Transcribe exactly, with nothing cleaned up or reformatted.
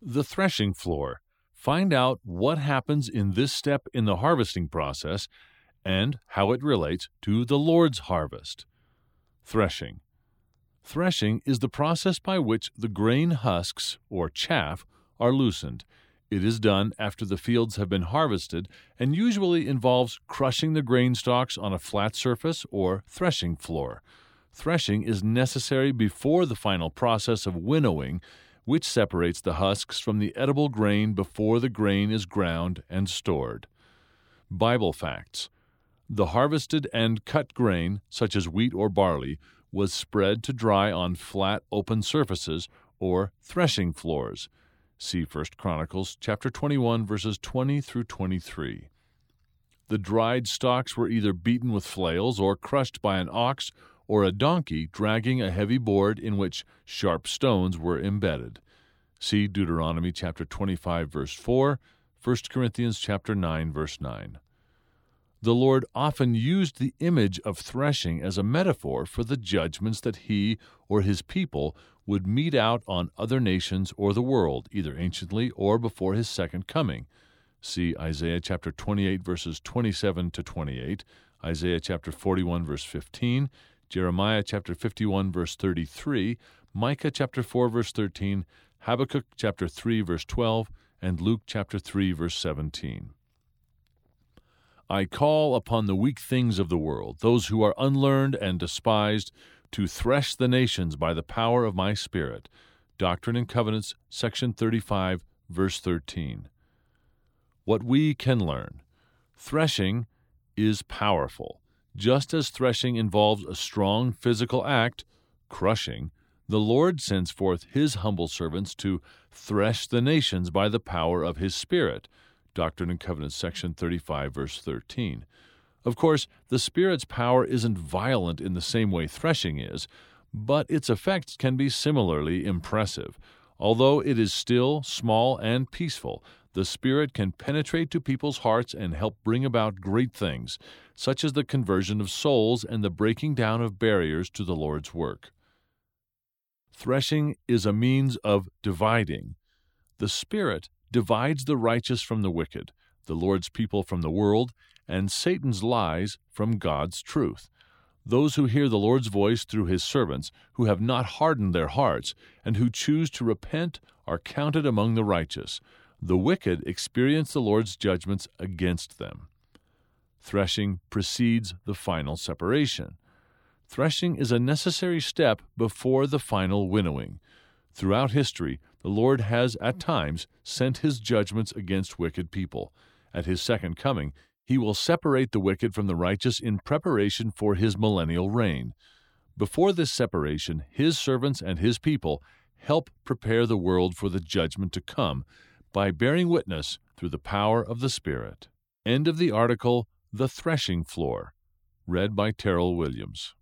The threshing floor. Find out what happens in this step in the harvesting process and how it relates to the Lord's harvest. Threshing. Threshing is the process by which the grain husks, or chaff, are loosened. It is done after the fields have been harvested and usually involves crushing the grain stalks on a flat surface or threshing floor. Threshing is necessary before the final process of winnowing, which separates the husks from the edible grain before the grain is ground and stored. Bible facts. The harvested and cut grain, such as wheat or barley, was spread to dry on flat, open surfaces, or threshing floors. See First Chronicles chapter twenty-one, verses twenty through twenty-three. The dried stalks were either beaten with flails or crushed by an ox or a donkey dragging a heavy board in which sharp stones were embedded. See Deuteronomy chapter twenty-five, verse four, First Corinthians chapter nine, verse nine. The Lord often used the image of threshing as a metaphor for the judgments that He or His people would mete out on other nations or the world, either anciently or before His second coming. See Isaiah chapter twenty-eight, verses twenty-seven to twenty-eight, Isaiah chapter forty-one, verse fifteen, Jeremiah chapter fifty-one, verse thirty-three, Micah chapter four, verse thirteen, Habakkuk chapter three, verse twelve, and Luke chapter three, verse seventeen. I call upon the weak things of the world, those who are unlearned and despised, to thresh the nations by the power of my Spirit. Doctrine and Covenants, section thirty-five, verse thirteen. What we can learn. Threshing is powerful. Just as threshing involves a strong physical act, crushing, the Lord sends forth His humble servants to thresh the nations by the power of His Spirit. Doctrine and Covenants, section thirty-five, verse thirteen. Of course, the Spirit's power isn't violent in the same way threshing is, but its effects can be similarly impressive. Although it is still small and peaceful, the Spirit can penetrate to people's hearts and help bring about great things, such as the conversion of souls and the breaking down of barriers to the Lord's work. Threshing is a means of dividing. The Spirit divides the righteous from the wicked, the Lord's people from the world, and Satan's lies from God's truth. Those who hear the Lord's voice through His servants, who have not hardened their hearts, and who choose to repent, are counted among the righteous. The wicked experience the Lord's judgments against them. Threshing precedes the final separation. Threshing is a necessary step before the final winnowing. Throughout history, the Lord has at times sent His judgments against wicked people. At His second coming, He will separate the wicked from the righteous in preparation for His millennial reign. Before this separation, His servants and His people help prepare the world for the judgment to come by bearing witness through the power of the Spirit. End of the article, The Threshing Floor, read by Terrell Williams.